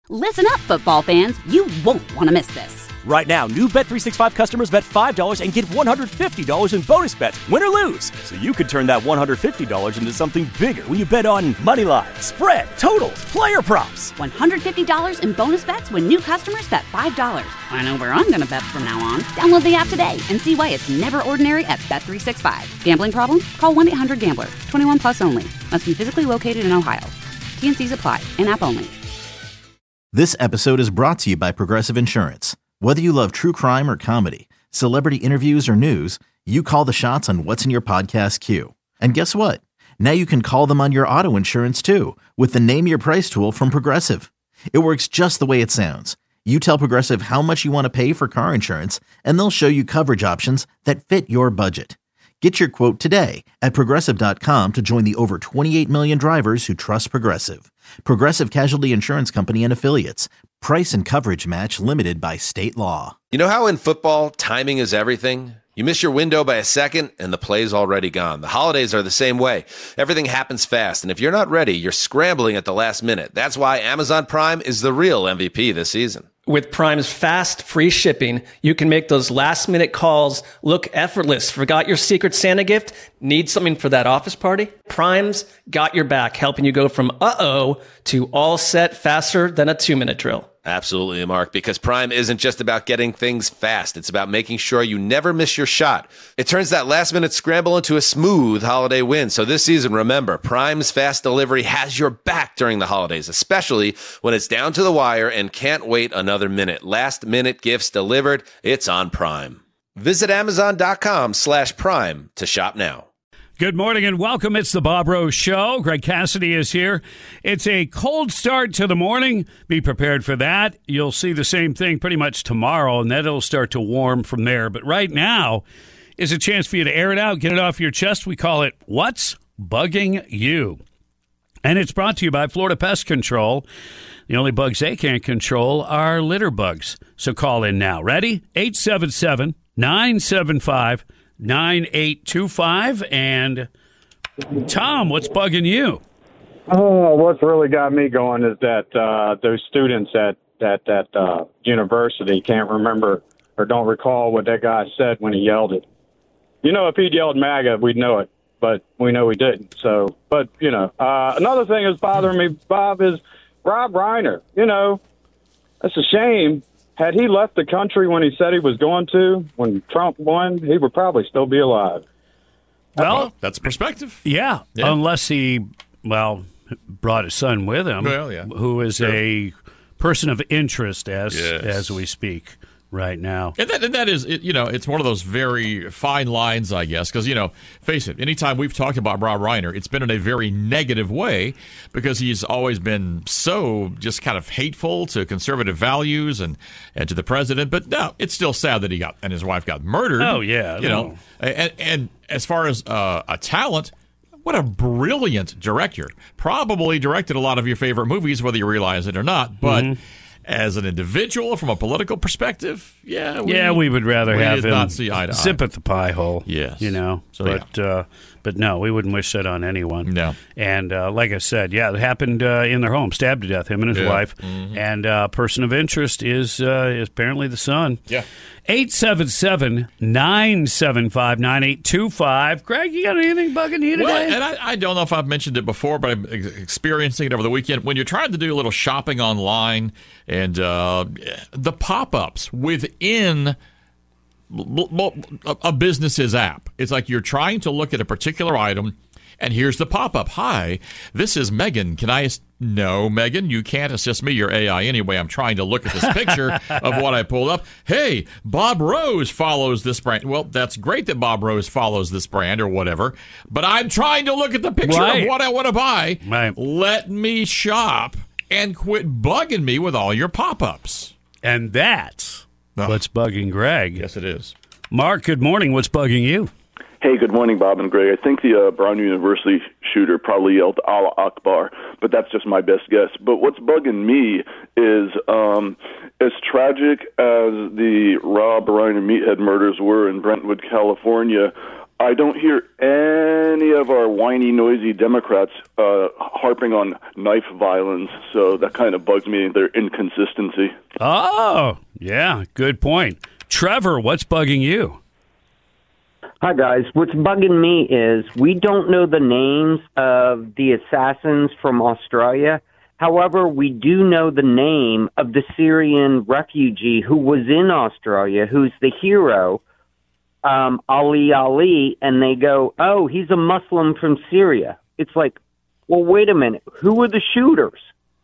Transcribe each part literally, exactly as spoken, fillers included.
Listen up, football fans. You won't want to miss this. Right now, new Bet three sixty-five customers bet five dollars and get one hundred fifty dollars in bonus bets, win or lose. So you could turn that one hundred fifty dollars into something bigger when you bet on money line, spread, totals, player props. one hundred fifty dollars in bonus bets when new customers bet five dollars. I know where I'm going to bet from now on. Download the app today and see why it's never ordinary at Bet three sixty-five. Gambling problem? Call one eight hundred gambler. twenty-one plus only. Must be physically located in Ohio. T N Cs apply. In-app only. This episode is brought to you by Progressive Insurance. Whether you love true crime or comedy, celebrity interviews or news, you call the shots on what's in your podcast queue. And guess what? Now you can call them on your auto insurance too with the Name Your Price tool from Progressive. It works just the way it sounds. You tell Progressive how much you want to pay for car insurance, and they'll show you coverage options that fit your budget. Get your quote today at Progressive dot com to join the over twenty-eight million drivers who trust Progressive. Progressive Casualty Insurance Company and Affiliates. Price and coverage match limited by state law. You know how in football, timing is everything? You miss your window by a second, and the play's already gone. The holidays are the same way. Everything happens fast, and if you're not ready, you're scrambling at the last minute. That's why Amazon Prime is the real M V P this season. With Prime's fast, free shipping, you can make those last-minute calls look effortless. Forgot your Secret Santa gift? Need something for that office party? Prime's got your back, helping you go from uh-oh to all set faster than a two-minute drill. Absolutely, Mark, because Prime isn't just about getting things fast. It's about making sure you never miss your shot. It turns that last-minute scramble into a smooth holiday win. So this season, remember, Prime's fast delivery has your back during the holidays, especially when it's down to the wire and can't wait another minute. Last-minute gifts delivered. It's on Prime. Visit Amazon.com slash Prime to shop now. Good morning and welcome. It's the Bob Rose Show. Greg Cassidy is here. It's a cold start to the morning. Be prepared for that. You'll see the same thing pretty much tomorrow, and then it'll start to warm from there. But right now is a chance for you to air it out, get it off your chest. We call it What's Bugging You? And it's brought to you by Florida Pest Control. The only bugs they can't control are litter bugs. So call in now. Ready? eight seven seven, nine seven five, nine eight two five. And Tom, what's bugging you? Oh, what's really got me going is that uh, those students at at that uh, university can't remember or don't recall what that guy said when he yelled it. You know, if he'd yelled MAGA, we'd know it, but we know he didn't. So, but, you know, uh, another thing that's bothering me, Bob, is Rob Reiner. You know, that's a shame. Had he left the country when he said he was going to, when Trump won, he would probably still be alive. Well, that's perspective. Yeah, yeah. Unless he, well, brought his son with him, well, yeah. who is sure. a person of interest as yes. as we speak right now. And that, and that is, you know, it's one of those very fine lines, I guess, because, you know, face it, anytime we've talked about Rob Reiner, it's been in a very negative way because he's always been so just kind of hateful to conservative values and, and to the president. But no, it's still sad that he got, and his wife got murdered. Oh, yeah. You no. know, and, and as far as uh, a talent, what a brilliant director. Probably directed a lot of your favorite movies, whether you realize it or not. But mm-hmm. as an individual, from a political perspective, yeah, we, yeah, we would rather we have did him not see eye to zip eye. at the pie hole. Yes, you know. So, but yeah. uh, but no, we wouldn't wish that on anyone. No. And uh, like I said, yeah, it happened uh, in their home, stabbed to death, him and his yeah. wife. Mm-hmm. And uh, person of interest is uh, is apparently the son. Yeah. eight seven seven, nine seven five, nine eight two five. Greg, you got anything bugging you today? Well, and I, I don't know if I've mentioned it before, but I'm experiencing it over the weekend. When you're trying to do a little shopping online and uh, the pop-ups within a business's app, it's like you're trying to look at a particular item, and here's the pop-up. Hi, this is Megan. Can I... No, Megan, you can't assist me. You're A I anyway. I'm trying to look at this picture of what I pulled up. Hey, Bob Rose follows this brand. Well, that's great that Bob Rose follows this brand or whatever, but I'm trying to look at the picture right. of what I want to buy. Right. Let me shop and quit bugging me with all your pop-ups. And that's oh. what's bugging Greg. Yes, it is. Mark, good morning. What's bugging you? Hey, good morning, Bob and Greg. I think the uh, Brown University shooter probably yelled Allah Akbar, but that's just my best guess. But what's bugging me is um, as tragic as the Rob Reiner meathead murders were in Brentwood, California, I don't hear any of our whiny, noisy Democrats uh, harping on knife violence, so that kind of bugs me, their inconsistency. Oh, yeah, good point. Trevor, what's bugging you? Hi, guys. What's bugging me is we don't know the names of the assassins from Australia. However, we do know the name of the Syrian refugee who was in Australia, who's the hero, um, Ali Ali, and they go, oh, he's a Muslim from Syria. It's like, well, wait a minute. Who were the shooters?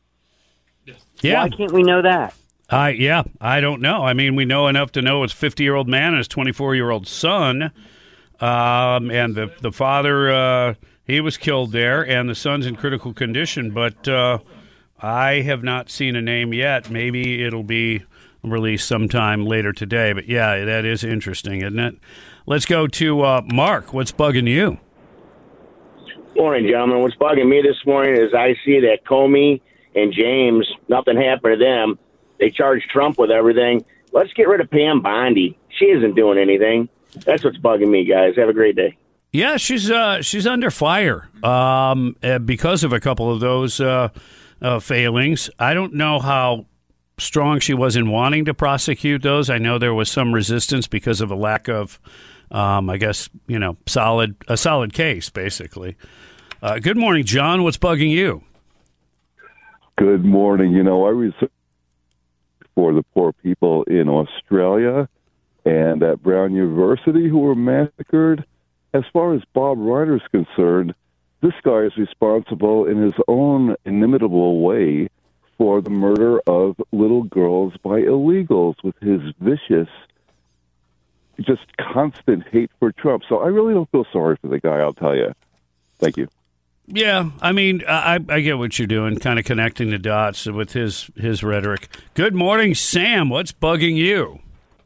Yeah. Why can't we know that? Uh, yeah, I don't know. I mean, we know enough to know his fifty-year-old man and his twenty-four-year-old son. Um, and the, the father, uh, he was killed there, and the son's in critical condition. But uh, I have not seen a name yet. Maybe it'll be released sometime later today. But, yeah, that is interesting, isn't it? Let's go to uh, Mark. What's bugging you? Morning, gentlemen. What's bugging me this morning is I see that Comey and James, nothing happened to them. They charge Trump with everything. Let's get rid of Pam Bondi. She isn't doing anything. That's what's bugging me, guys. Have a great day. Yeah, she's uh, she's under fire um, uh, because of a couple of those uh, uh, failings. I don't know how strong she was in wanting to prosecute those. I know there was some resistance because of a lack of, um, I guess, you know, solid a solid case, basically. Uh, good morning, John. What's bugging you? Good morning. You know, I was for the poor people in Australia and at Brown University who were massacred. As far as Bob Reiner's concerned, this guy is responsible in his own inimitable way for the murder of little girls by illegals with his vicious, just constant hate for Trump. So I really don't feel sorry for the guy, I'll tell you. Thank you. Yeah, I mean, I, I get what you're doing, kind of connecting the dots with his, his rhetoric. Good morning, Sam. What's bugging you?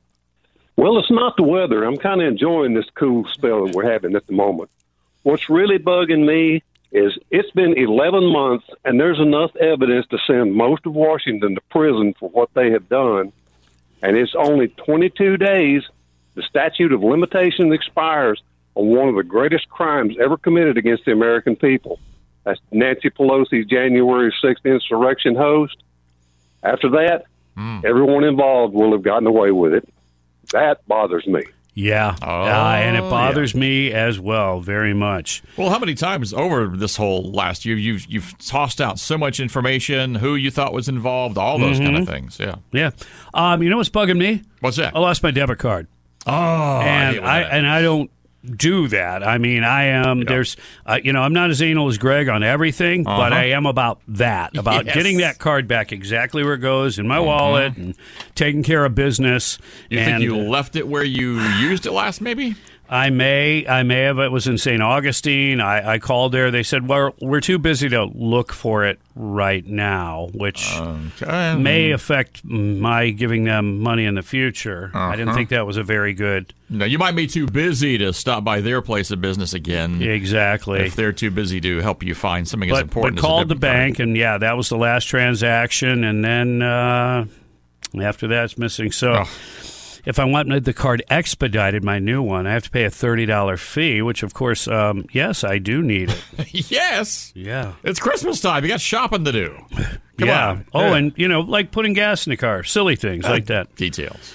Well, it's not the weather. I'm kind of enjoying this cool spell that we're having at the moment. What's really bugging me is it's been eleven months, and there's enough evidence to send most of Washington to prison for what they have done. And it's only twenty-two days. The statute of limitations expires on one of the greatest crimes ever committed against the American people. That's Nancy Pelosi's January sixth insurrection host. After that, mm. everyone involved will have gotten away with it. That bothers me. Yeah, oh, uh, and it bothers yeah. me as well, very much. Well, how many times over this whole last year you've you've tossed out so much information, who you thought was involved, all those mm-hmm. kind of things. Yeah, yeah. Um, you know what's bugging me? What's that? I lost my debit card. Oh, and I, I and I don't do that. I mean, I am yeah. there's, uh, you know, I'm not as anal as Greg on everything, uh-huh. but I am about that, about yes. getting that card back exactly where it goes in my uh-huh. wallet and taking care of business. You and, think you left it where you used it last, maybe? I may, I may have. It was in Saint Augustine. I, I called there. They said, well, we're too busy to look for it right now, which okay. may affect my giving them money in the future. Uh-huh. I didn't think that was a very good. No, you might be too busy to stop by their place of business again. Exactly. If they're too busy to help you find something but, as important but as a called the debit bank, card. and yeah, that was the last transaction, and then uh, after that, it's missing. So. Oh. If I want the card expedited, my new one, I have to pay a thirty dollars fee, which, of course, um, yes, I do need it. Yes. Yeah. It's Christmas time. You got shopping to do. Come yeah. on. Oh, yeah. and, you know, like putting gas in the car, silly things uh, like that. Details.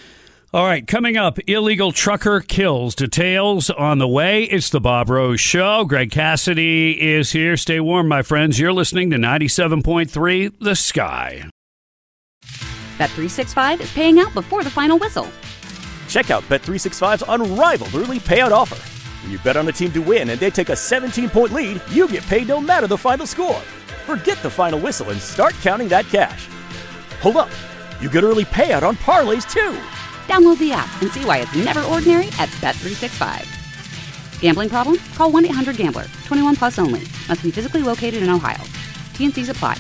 All right, coming up, illegal trucker kills. Details on the way. It's the Bob Rose Show. Greg Cassidy is here. Stay warm, my friends. You're listening to ninety-seven point three The Sky. Bet three sixty-five is paying out before the final whistle. Check out Bet three sixty-five's unrivaled early payout offer. When you bet on a team to win and they take a seventeen-point lead, you get paid no matter the final score. Forget the final whistle and start counting that cash. Hold up. You get early payout on parlays, too. Download the app and see why it's never ordinary at Bet three sixty-five. Gambling problem? Call one eight hundred gambler. twenty-one plus only. Must be physically located in Ohio. T and C's apply.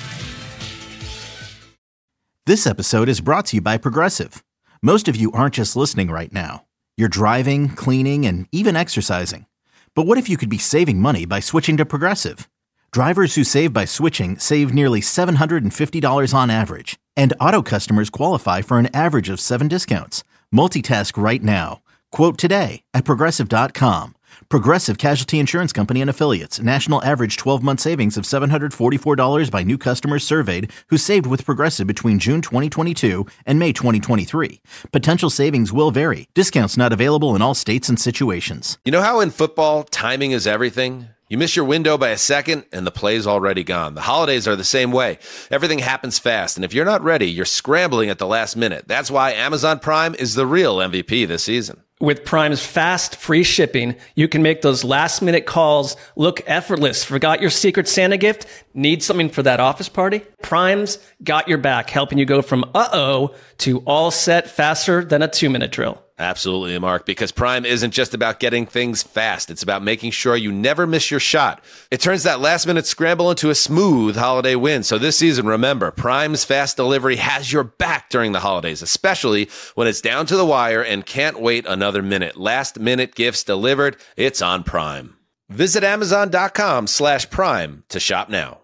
This episode is brought to you by Progressive. Most of you aren't just listening right now. You're driving, cleaning, and even exercising. But what if you could be saving money by switching to Progressive? Drivers who save by switching save nearly seven hundred fifty dollars on average. And auto customers qualify for an average of seven discounts. Multitask right now. Quote today at Progressive dot com. Progressive Casualty Insurance Company and Affiliates. National average twelve-month savings of seven hundred forty-four dollars by new customers surveyed who saved with Progressive between June twenty twenty-two and May twenty twenty-three. Potential savings will vary. Discounts not available in all states and situations. You know how in football, timing is everything? You miss your window by a second, and the play's already gone. The holidays are the same way. Everything happens fast, and if you're not ready, you're scrambling at the last minute. That's why Amazon Prime is the real M V P this season. With Prime's fast, free shipping, you can make those last-minute calls look effortless. Forgot your Secret Santa gift? Need something for that office party? Prime's got your back, helping you go from uh-oh to all set faster than a two-minute drill. Absolutely, Mark, because Prime isn't just about getting things fast. It's about making sure you never miss your shot. It turns that last-minute scramble into a smooth holiday win. So this season, remember, Prime's fast delivery has your back during the holidays, especially when it's down to the wire and can't wait another minute. Last-minute gifts delivered. It's on Prime. Visit Amazon dot com slash Prime to shop now.